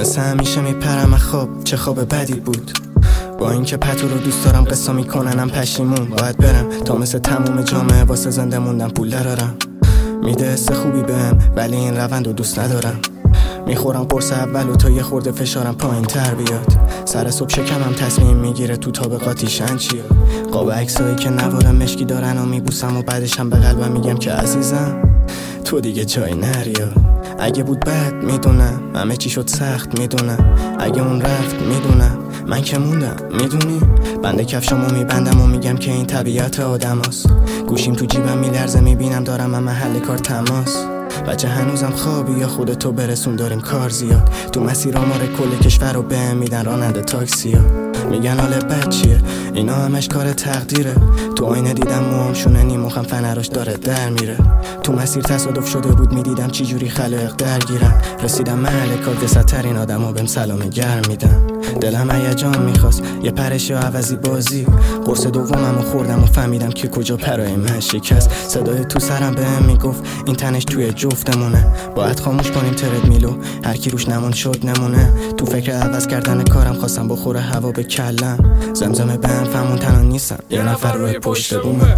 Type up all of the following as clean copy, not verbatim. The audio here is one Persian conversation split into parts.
مثل همیشه میپرم خواب، چه خواب بدی بود. با اینکه پتو رو دوست دارم قصه میکننم پشیمون. باید برم تا مثل تموم جامعه واسه زنده موندم پول درارم. میده حس خوبی بهم ولی این روند رو دوست ندارم. میخورم قرص اول و تا یه خورده فشارم پایین تر بیاد. سر صبح شکمم تصمیم میگیره تو طابقاتی شن چیه. قاب عکسایی که نوار مشکی دارن و میبوسم و بعدشم به قلبم میگم که عزیزم تو دیگه جای نریا. اگه بود بد میدونم، همه چی شد سخت میدونم. اگه اون رفت میدونم، من که موندم میدونی. بنده کفشامو میبندم و میگم که این طبیعت آدم هست. گوشیم تو جیبم میلرزه میبینم دارم من محل کار تماس. بچه هنوزم خوابی یا خودتو برسون داریم کار زیاد. تو مسیر آمار کل کشور رو بهم میدن راننده تاکسیا. میگن حال بد چیه، اینا همش کار تقدیره. تو آینه دیدم موام شونه نیموخم فنراش داره در میره. تو مسیر تصادف شده بود میدیدم چی جوری خلق درگیرن. رسیدم محل کار دستترین آدم ها بهم سلام گرم میدن. دلم هیجان میخواست یه پرش یا عوضی بازی. قرص دومم رو خوردم و فهمیدم که کجا پرای من شکست. صدای تو سرم بهم میگفت این تنش توی جفتمونه. باید خاموش کنیم ترد میلو، هر کی روش نمون شد نمونه. تو فکر عوض کردن کارم خواستم بخوره هوا به کلم. زمزمه بهم فهمون تنها نیستم، یه نفر روی پشت بومه.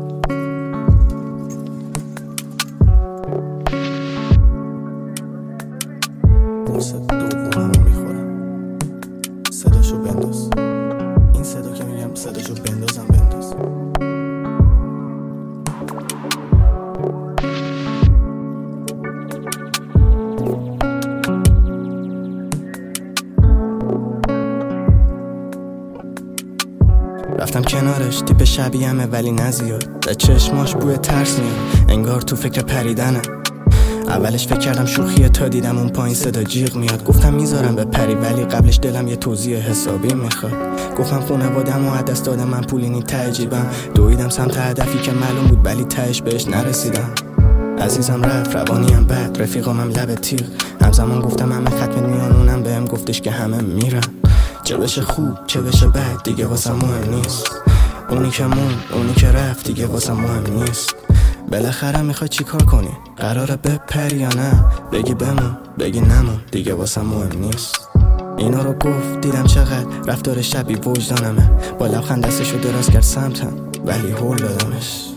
قرص دومم رو میخورم، صداشو بنداز. این صدا که میگم صداشو بندازم بنداز. رفتم کنارش، تیپ شبیه‌مه ولی نزیاد. به چشماش بوی ترس میاد، انگار تو فکر پریدنه. اولش فکر کردم شوخیه تا دیدم اون پایین صدا جیغ میاد. گفتم میذارم به پری ولی قبلش دلم یه توضیح حسابی میخواد. گفتم خونوادم و دست دادم من پولینی ته جیبم. دویدم سمت هدفی که معلوم بود ولی تهش بهش نرسیدم. عزیزم رفت، روانیم بد، رفیقامم لب تیغ. همزمان گفتم همه ختم میانونم، بهم گفتش که همه میرن. چه بشه خوب چه بشه بد دیگه واسم مهم نیست. اونی که موند اونی که رفت دیگه واسم مهم نیست. بالاخره میخوای چی کار کنی؟ قراره بپری یا نه؟ بگی بمون بگی نمون دیگه واسم مهم نیست. اینا رو گفت دیدم چقدر رفتار شبیه وجدانمه. با لبخند دستشو دراز کرد سمتم ولی هول دادمش.